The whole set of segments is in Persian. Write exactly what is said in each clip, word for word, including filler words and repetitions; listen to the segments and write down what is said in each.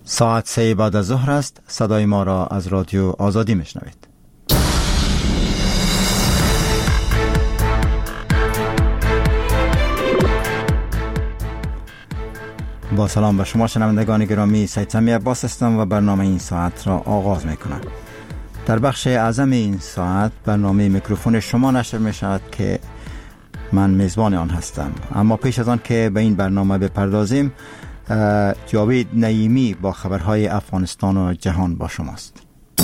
ساعت سه بعد از ظهر است. صدای ما را از رادیو آزادی میشنوید. با سلام به شما شنوندگان گرامی، سید سمی عباس هستم و برنامه این ساعت را آغاز میکنم. در بخش اعظم این ساعت برنامه میکروفون شما نشر میشود که من میزبان آن هستم. اما پیش از آن که به این برنامه بپردازیم، جاوید نعیمی با خبرهای افغانستان و جهان با شماست.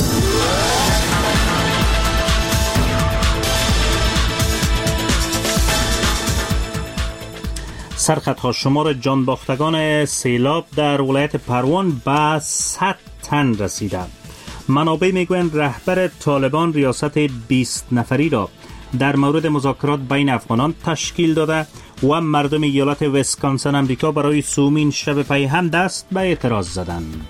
سرخطها شمار جانباختگان سیلاب در ولایت پروان به صد تن رسیده. منابع میگویند رهبر طالبان ریاست بیست نفری را در مورد مذاکرات بین افغانان تشکیل داده و مردم ایالت ویسکانسن امریکا برای سومین شب پی هم دست به اعتراض زدند.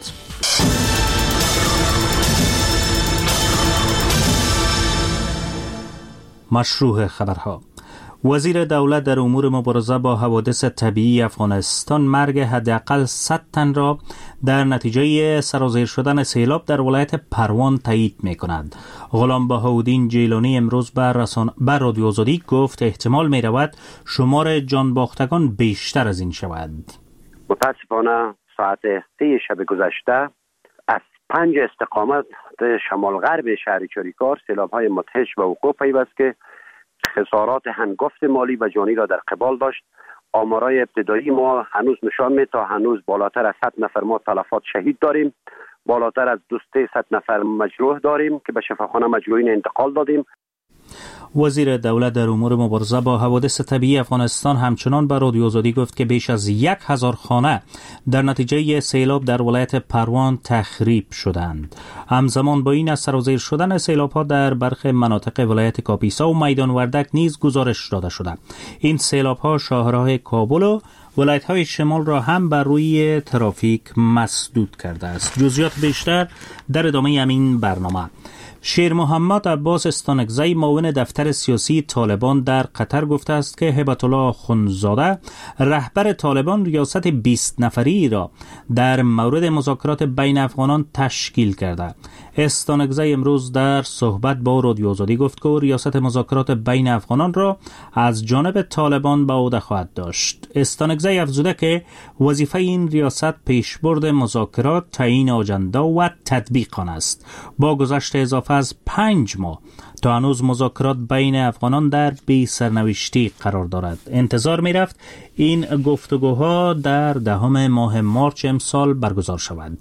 مشروع خبرها. وزیر دولت در امور مبارزه با حوادث طبیعی افغانستان مرگ حداقل صد تن را در نتیجه سرازیر شدن سیلاب در ولایت پروان تایید می کند. غلام بهاءالدین جیلانی امروز بر رسان... بر رادیو آزادی گفت احتمال می رود شمار جانباختگان بیشتر از این شود. متاسفانه ساعت سه شب گذشته از پنج استقامت شمال غرب شهر چاریکار سیلاب های مدهش به وقوع پیوست که خسارات هنگفت مالی و جانی را در قبال داشت. آمارای ابتدایی ما هنوز نشان می تا هنوز بالاتر از صد نفر ما تلفات شهید داریم، بالاتر از دو صد نفر مجروح داریم که به شفاخانه مجروحین انتقال دادیم. وزیر دولت در امور مبارزه با حوادث طبیعی افغانستان همچنان به رادیو آزادی گفت که بیش از یک هزار خانه در نتیجه سیلاب در ولایت پروان تخریب شدند. همزمان با این از سرازیر شدن سیلاب ها در برخی مناطق ولایت کاپیسا و میدان وردک نیز گزارش داده شده. این سیلاب ها شاهراه کابل و ولایت های شمال را هم بر روی ترافیک مسدود کرده است. جزئیات بیشتر در ادامه همین برنامه. شیر محمد عباس استانکزی معاون دفتر سیاسی طالبان در قطر گفته است که هبت الله اخوندزاده رهبر طالبان ریاست بیست نفری را در مورد مذاکرات بین افغانان تشکیل کرده. استانکزی امروز در صحبت با رادیو آزادی گفت که ریاست مذاکرات بین افغانان را از جانب طالبان به عهده خواهد داشت. استانکزی افزوده که وظیفه این ریاست پیشبرد مذاکرات، تعیین آجنده و تطبیق آن است. با گذشت اضافه از پنج ماه تا هنوز مذاکرات بین افغانان در بی سرنوشتی قرار دارد. انتظار می رفت این گفتگوها در دهم ماه مارچ امسال برگزار شود.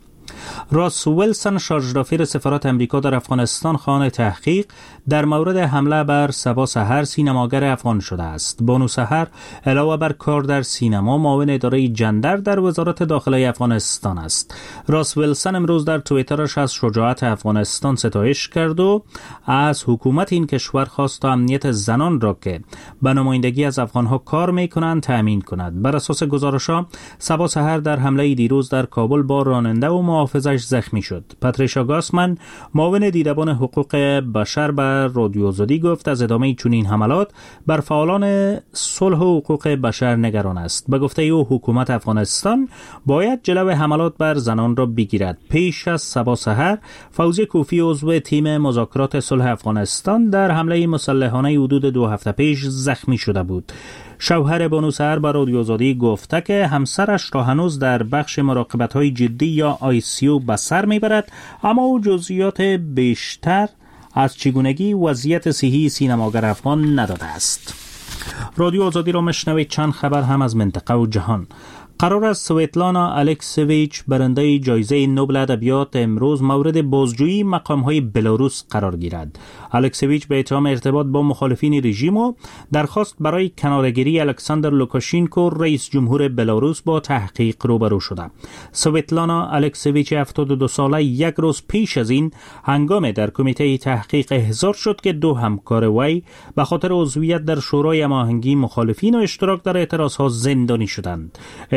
راس ویلسون شارژدافیر سفارت امریکا در افغانستان خواهان تحقیق در مورد حمله بر صبا سحر سینماگر افغان شده است. بانو سحر علاوه بر کار در سینما معاون اداره جندر در وزارت داخله افغانستان است. راس ویلسون امروز در توییترش از شجاعت افغانستان ستایش کرد و از حکومت این کشور خواست تا امنیت زنان را که به نمایندگی از افغانها کار می‌کنند تأمین کند. بر اساس گزارش‌ها صبا سحر در حمله دیروز در کابل با راننده و محافظش زخمی شد. پاتریشا گاسمن معاون دیدبان حقوق بشر بر رادیو آزادی گفت از ادامه چنین حملات بر فعالان صلح و حقوق بشر نگران است. به گفته او حکومت افغانستان باید جلوی حملات بر زنان را بگیرد. پیش از صبا سحر فوزی کوفی عضو تیم مذاکرات صلح افغانستان در حمله مسلحانه حدود دو هفته پیش زخمی شده بود. شوهر بانو سحر با رادیو آزادی گفته که همسرش را هنوز در بخش مراقبت‌های جدی یا آی سی یو به سر میبرد، اما او جزئیات بیشتر از چگونگی وضعیت صحی سینماگر افغان نداده است. رادیو آزادی را مشنوید. چند خبر هم از منطقه و جهان. قرار است سویتلانا الکسیویچ برنده جایزه نوبل ادبیات امروز مورد بازجویی مقام‌های بلاروس قرار گیرد. الکسیویچ به اتهام ارتباط با مخالفین رژیم و درخواست برای کناره‌گیری الکساندر لوکاشینکو رئیس جمهور بلاروس با تحقیق روبرو شده. سویتلانا الکسیویچ هفتاد و دو ساله یک روز پیش از این هنگام در کمیته تحقیق احضار شد که دو همکار وی به خاطر عضویت در شورای هماهنگی مخالفین و اشتراک در اعتراض‌ها زندانی شدند.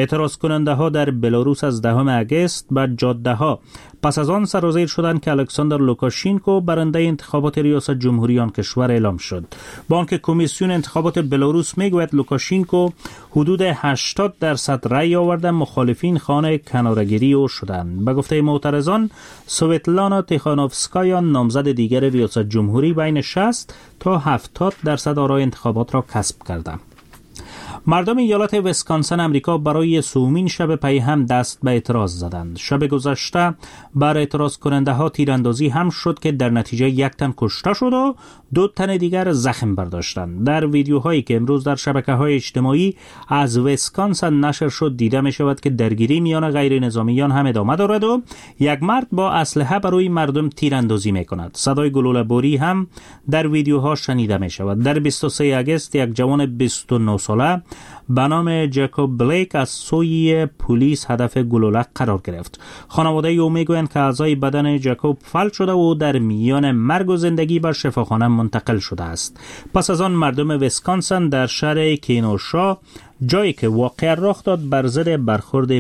اعتراض کننده ها در بلاروس از دهم اگست بر جاده ها پس از آن سرازیر شدند که الکساندر لوکاشینکو برنده انتخابات ریاست جمهوری آن کشور اعلام شد. با آنکه کمیسیون انتخابات بلاروس میگوید لوکاشینکو حدود هشتاد درصد رأی آورده، مخالفین خانه کناره‌گیری او شدند. به گفته معترضان، سویتلانا تیخانوفسکایا نامزد دیگر ریاست جمهوری بین شصت تا هفتاد درصد آرای انتخابات را کسب کرده. مردم ایالت ویسکانسن امریکا برای سومین شب پی هم دست به اعتراض زدند. شب گذشته بر اعتراض کننده ها تیراندازی هم شد که در نتیجه یک تن کشته شد و دو تن دیگر زخم برداشتند. در ویدیوهایی که امروز در شبکه‌های اجتماعی از ویسکانسن نشر شد دیده می شود که درگیری میان غیر نظامیان هم ادامه دارد و یک مرد با اسلحه برای مردم تیراندازی می کند. صدای گلوله باری هم در ویدیوها شنیده می شود. در بیست و سوم اگست یک جوان بیست و نه ساله به نام جکوب بلیک از سوی پلیس هدف گلوله قرار گرفت. خانواده او میگویند که اعضای بدن جکوب فلج شده و در میان مرگ و زندگی به شفاخانه منتقل شده است. پس از آن مردم ویسکانسن در شهر کینوشا، جایی که واقعه رخ داد، بر ضد برخورد